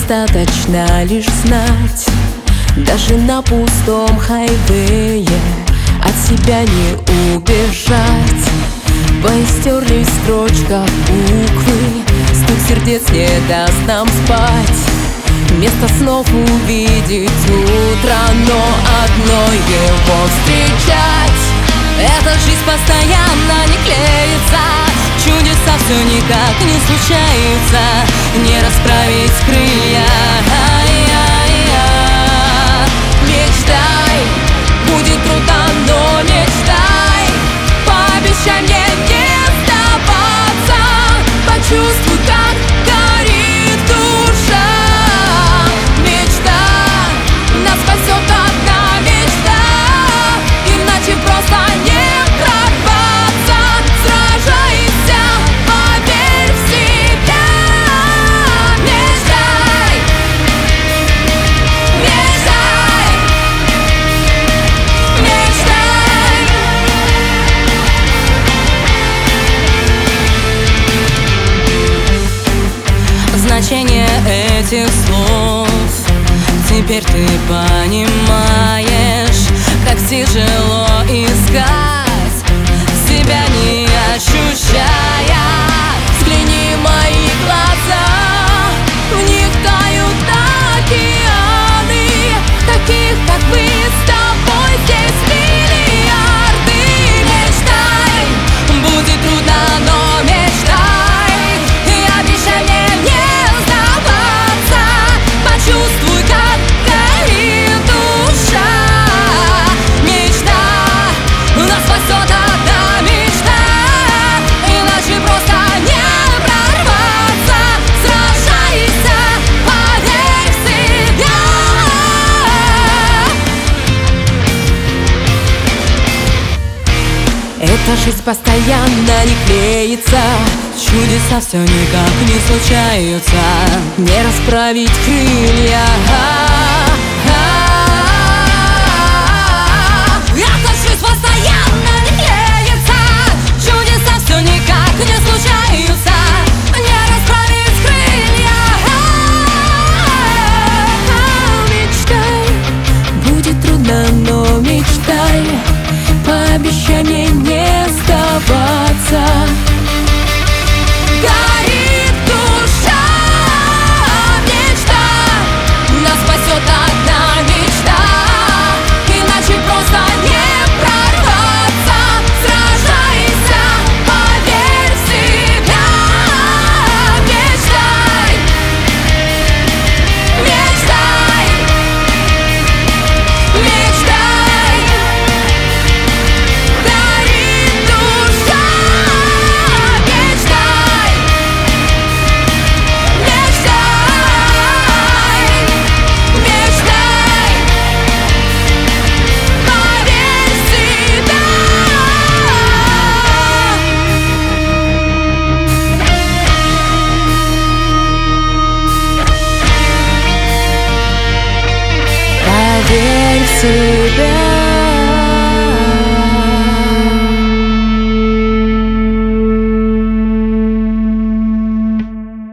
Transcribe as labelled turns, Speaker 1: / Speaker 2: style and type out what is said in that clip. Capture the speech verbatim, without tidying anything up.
Speaker 1: достаточно лишь знать, даже на пустом хайвее от себя не убежать. По истерлись в строчках буквы, стук сердец не даст нам спать. Вместо снов увидеть утро, но одной его встречать. Эта жизнь постоянно не клеится, чудеса все никак не случаются, не расправить крылья. Мечтай, будет трудно, но мечтай, пообещай мне не сдаваться, почувствуй, как горит душа. Мечта нас спасет одна мечта, иначе просто не прорваться. Сражайся, поверь в себя. Мечтай, мечтай, мечтай. Значение этих слов теперь ты понимаешь, как тяжело искать себя, не ощущая. Взгляни в мои глаза, в них тают океаны, таких, как мы с тобой, здесь миллиарды. Мечтай, будет трудно, но мечтай, и обещай мне не сдаваться, почувствуй, как горит душа. Мечта нас спасет одна мечта, иначе просто не прорваться. Сражайся, поверь в себя. Эта жизнь постоянно не клеится, чудеса все никак не случаются, не расправить крылья. Эта жизнь постоянно не клеится, чудеса все никак не случаются, не расправить крылья. Мечтай, будет трудно, но мечтай, пообещай мне не сдаваться. Горит душа, мечта нас спасет одна мечта, иначе просто не прорваться. Сражайся, поверь в себя. Мечтай, мечтай, мечтай. Горит душа, мечтай, мечтай, мечтай, поверь в себя. Поверь в себя.